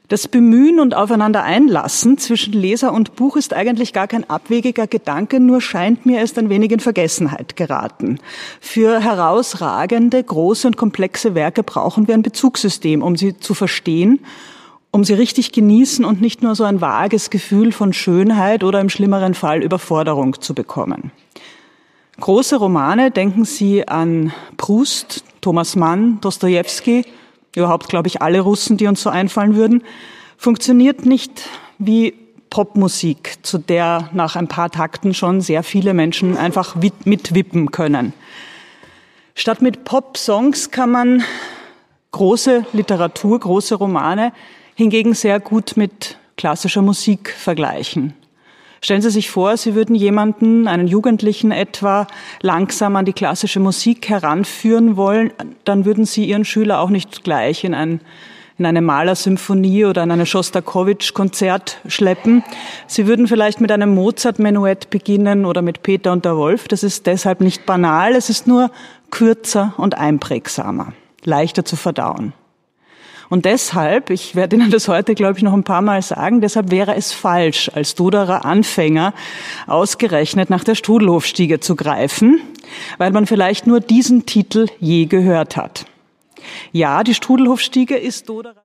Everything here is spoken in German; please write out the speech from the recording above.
Das Bemühen und Aufeinander einlassen zwischen Leser und Buch ist eigentlich gar kein abwegiger Gedanke, nur scheint mir es ein wenig in Vergessenheit geraten. Für herausragende, große und komplexe Werke brauchen wir ein Bezugssystem, um sie zu verstehen, um sie richtig genießen und nicht nur so ein vages Gefühl von Schönheit oder im schlimmeren Fall Überforderung zu bekommen. Große Romane, denken Sie an Proust, Thomas Mann, Dostojewski, überhaupt, glaube ich, alle Russen, die uns so einfallen würden, funktioniert nicht wie Popmusik, zu der nach ein paar Takten schon sehr viele Menschen einfach mitwippen können. Statt mit Pop-Songs kann man große Literatur, große Romane hingegen sehr gut mit klassischer Musik vergleichen. Stellen Sie sich vor, Sie würden jemanden, einen Jugendlichen etwa, langsam an die klassische Musik heranführen wollen, dann würden Sie Ihren Schüler auch nicht gleich in eine Mahler-Symphonie oder in eine Schostakowitsch-Konzert schleppen. Sie würden vielleicht mit einem Mozart-Menuett beginnen oder mit Peter und der Wolf. Das ist deshalb nicht banal, es ist nur kürzer und einprägsamer, leichter zu verdauen. Und deshalb, ich werde Ihnen das heute, glaube ich, noch ein paar Mal sagen, deshalb wäre es falsch, als Doderer Anfänger ausgerechnet nach der Strudelhofstiege zu greifen, weil man vielleicht nur diesen Titel je gehört hat. Ja, die Strudelhofstiege ist Doderer